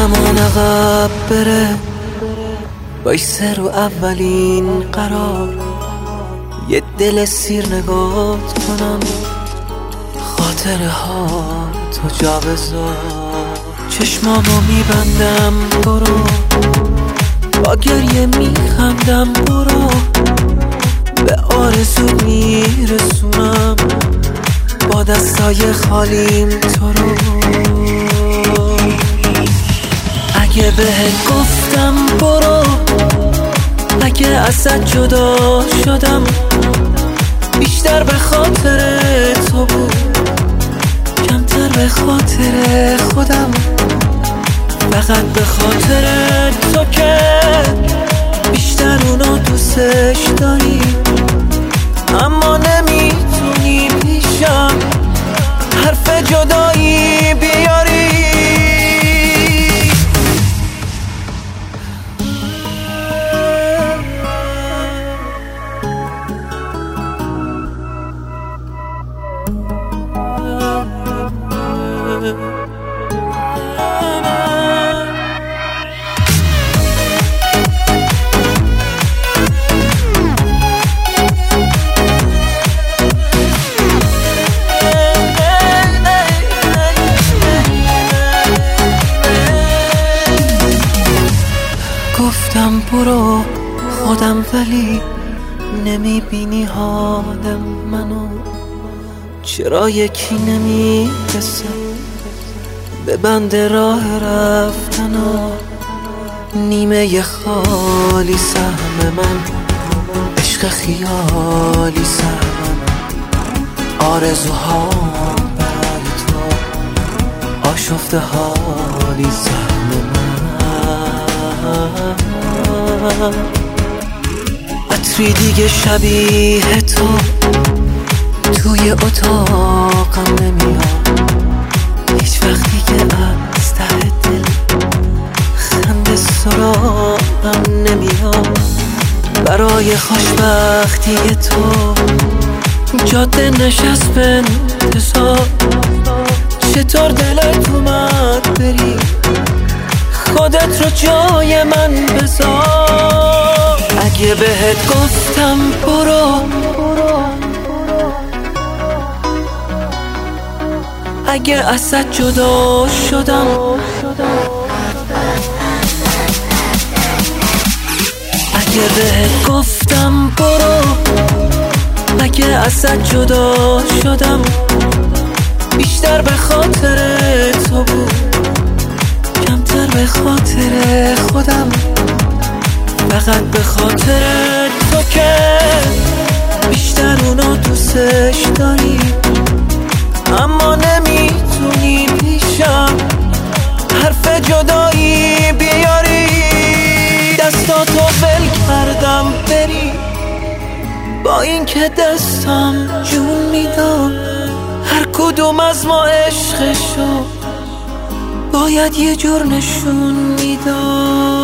زمان عقب بره بایسته رو اولین قرار، یه دل سیر نگات کنم، خاطره ها تو جا بذار. چشمامو میبندم برو، با گریه میخندم برو، به آرزو میرسونم با دستای خالیم تو رو. اگه بهت گفتم برو، اگه ازت جدا شدم، بیشتر به خاطر تو بود، کمتر به خاطر خودم. فقط به خاطر تو که بیشتر اونو دوستش داری، اما نمیتونی پیشم حرف جدایی بیاری. گفتم برو خودم، ولی نمیبینی حالم منو. چرا یکی نمیرسه به بند راه رفتنا؟ نیمه خالی سهم من، عشق خیالی سهم، آرزوها برای تو، آشفته حالی سهم من. عطری دیگه شبیه تو توی اتاقم نمیاد، هیچ وقتی که از ته دل خنده سراغم نمیاد. برای خوشبختی تو جاده نشست به انتظار، چطور دلت اومد بری، خودت رو جای من بذار. اگه بهت گفتم برو، اگه ازت جدا شدم، اگه بهت گفتم برو، اگه ازت جدا شدم، بیشتر به خاطر تو بود، کمتر به خاطر خودم. فقط به خاطر تو که بیشتر اونو دوستش داری، اما نمیتونی پیشم حرف جدایی بیاری. دستاتو ول کردم بری، با این که دستم جون میدم، هر کدوم از ما عشقشو باید یه جور نشون میدم.